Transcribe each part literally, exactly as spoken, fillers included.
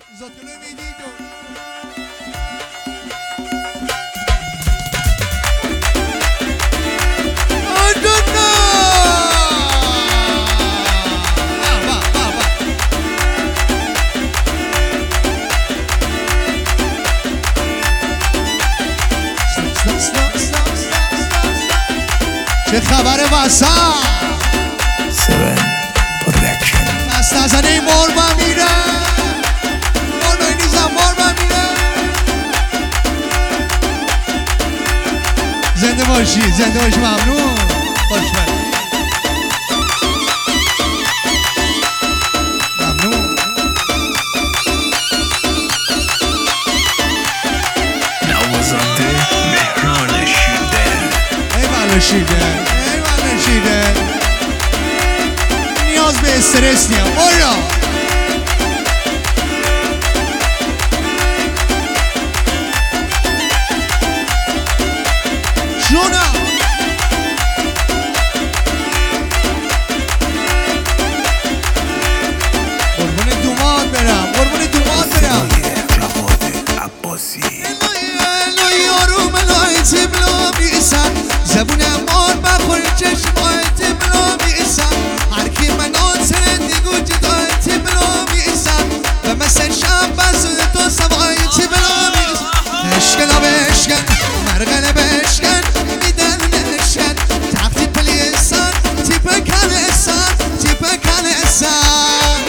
زاتلو میدیدو چه خبر واسه سون پرودکشن دست نزنه مار بمیره مار بینیزم مار بمیره زنده باشی زنده باشی ممنون باش من ممنون نوازنده مهران شیرده ای بله شیرده ای بله شیرده نیاز به استرس نیم برو جونا قربون دومات برم قربون دومات برم جواد عباسی الهی آروم الهی تبلا بیسن زبون مار بخور چشمای تبلا بیسن هر کی منو سرندگو جدای تبلا بیسن و مثل شب بزد تو سوای تبلا بیسن اشکلا بشکن مرغل بشکن میدن نشکن تختی پلیسن تیپ کلسن تیپ کلسن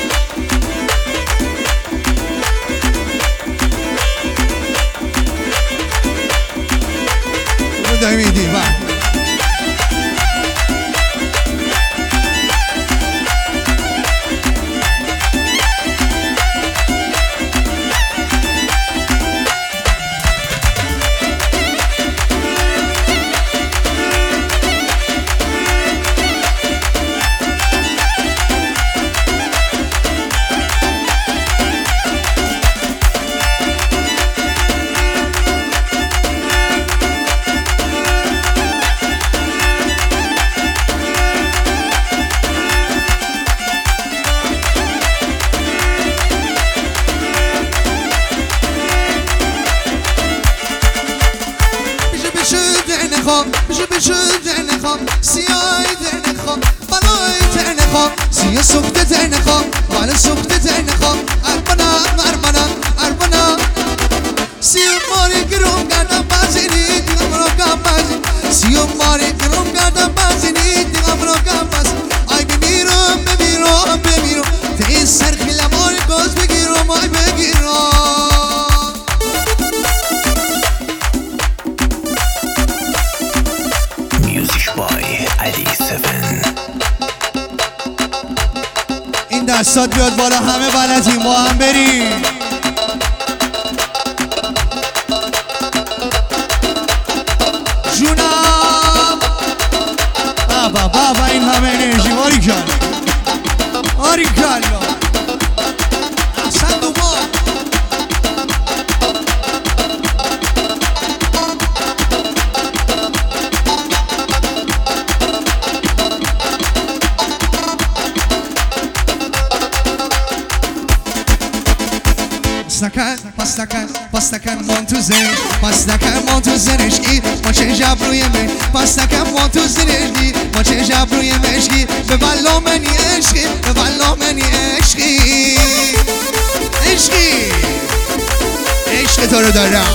دایی میدی با بشه بشه در نخوام سیای در نخوام بلای در نخوام سیاه سخته در نخوام بله سخته در نخوام ارمانا ارمانا ارمانا سیاه ماری گروم کردم بازینی دیگم رو کم بازین سیاه ماری گروم کردم بازینی دیگم رو کم بازین آی بمیرم بمیرم بمیرم تیز سرخیلم آی گاز بگیرم آی بگیرم این دستات بیاد بالا همه بلدیم با هم بریم جونم بابا بابا این همه انرژی ماری کن ماری کن اصلا دوبار پس نکن پس نکن من تو زنش پس نکن من تو زنشگی ما چه جب روی من پس نکن من تو زنشگی ما چه جب روی مشگی به بلا منی عشقی به بلا منی عشقی عشقی عشق تو رو دارم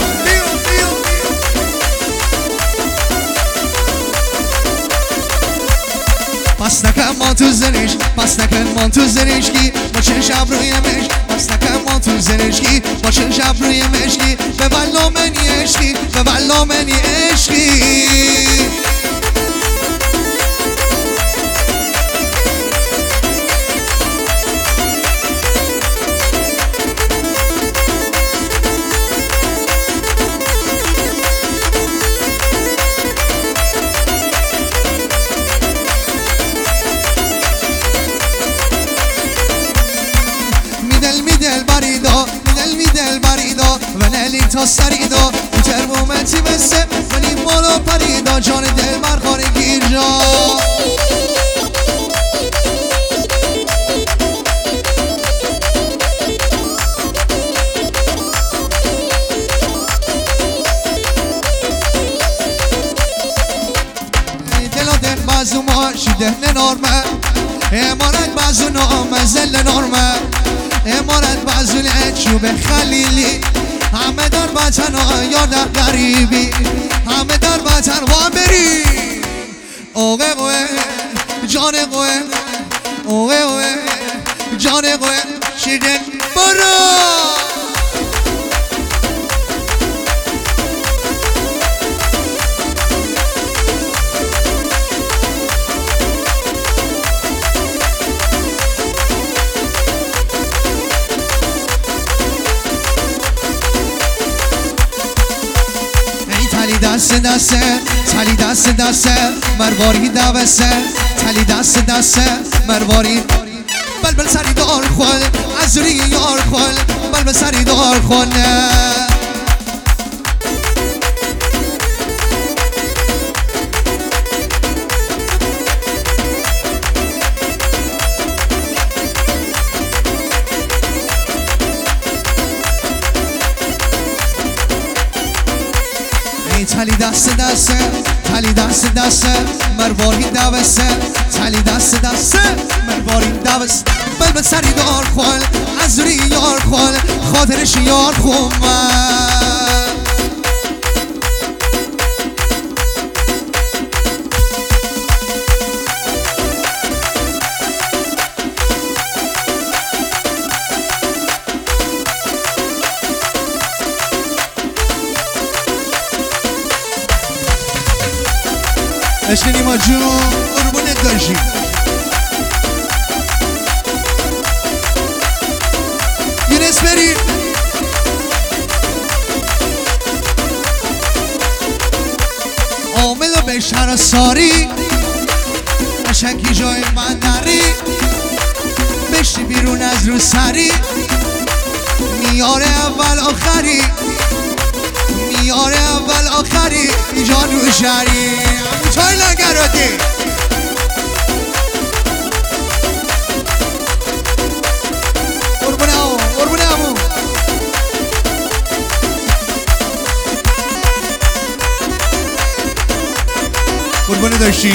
پس نکن من تو زنش پس نکن من تو زنشگی ما چه شب روی مش پس نکن من تو زنشگی ما چه شب روی مشگی به بلا منی عشقی به بلا منی عشقی تا سریدا ترمومتری بسته ولی بالا پریدا جان دل برخانه گیر جا شده نورمه امارت بازونو مزل نورمه امارت بازون چوب خلیلی همه در وطن یاد غریبی همه در وطن و بری اوه اوه جان اوه اوه اوه جان اوه شیرین برو دست دسته تلی دست دسته مرواری دوسته تلی دست دسته مرواری بلبل سری دار خول از روی یار خول بلبل سری دار خول تلی دست دسته تلی دست دسته مرواری دوسته تلی دست دسته مرواری دوسته بلبل سری دار خول از روی یار خول خاطرش یار خومه عشق نیما جون قربونت داشتی یونس بری عامل و بشهر ساری قشنگی جای من نری بشتی بیرون از رو سری میاره اول آخری میاره اول آخری جان رو شری چای لنگراتی قربونه همون قربونه همون قربونه داشتی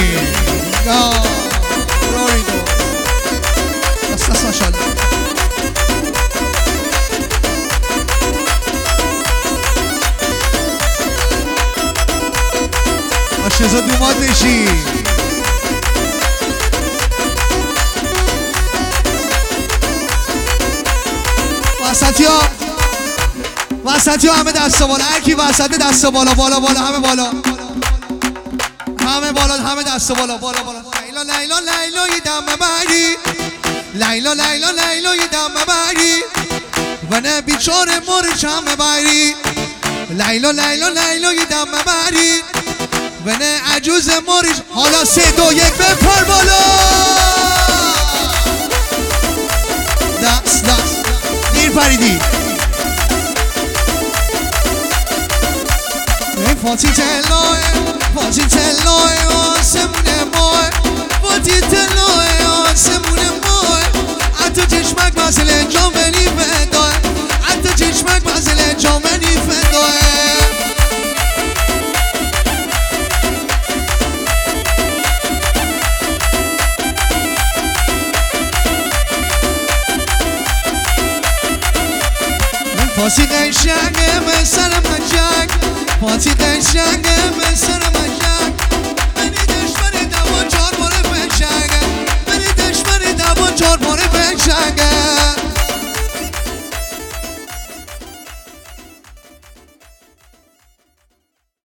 رویدو دست دست ماشالله شزا دومات بشی وسطی ها وسطی ها همه دست بالا هرکی وسط دست بالا بالا بالا همه بالا همه بالا همه دست بالا بالا بالا لیلا لیلا لیلا یه دم بری لیلا لیلا لیلا یه دم بری و نه بیچاره مرشم بری لیلا لیلا لیلا یه دم بری و نه عجوز مریش حالا سه دو یک بپر بالا دست دست دیر پریدی فاتی تلوه فاتی تلوه آسمون ماه فاتی تلوه آسمون ماه حتی چشمک مسئله جامنی فداه حتی چشمک مسئله جامنی فداه فاتی قشنگه به سر مجنگ فاتی قشنگه به سر مجنگ